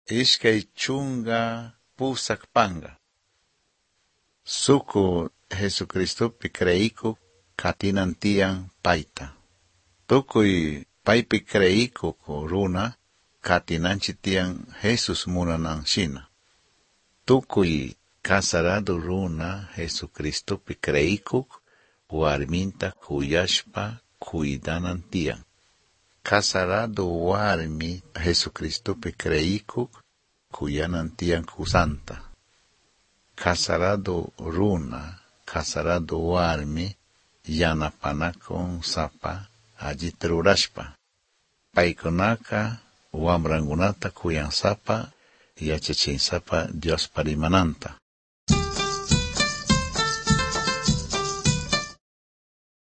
ishkay chunga pusakpanga. Suku Jesucristopi creiko katinantian paita. Tukuy paypi creiko runa katinanchitian Jesus munanan shina. Tukuy casarado runa Jesucristopi creiko warminta kuyashpa cuidanantian. Casarado warmi Jesucristopi creiko kuyanantian kusanta. Casarado runa, casarado warmi, yanapanakon sapa ajitrurashpa. Paikonaka wamrangunata kuyan sapa, yachachinsapa Dios parimananta.